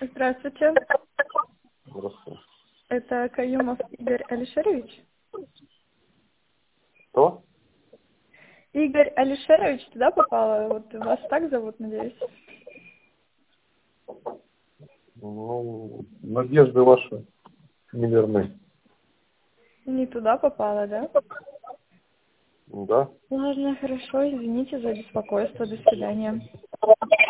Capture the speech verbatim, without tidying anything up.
Здравствуйте. Здравствуйте. Это Каюмов Игорь Алишерович? Кто? Игорь Алишерович туда попало? Вот вас так зовут, надеюсь? Ну, надежды ваши неверны. Не туда попало, да? Да? Ладно, хорошо, извините за беспокойство. До свидания.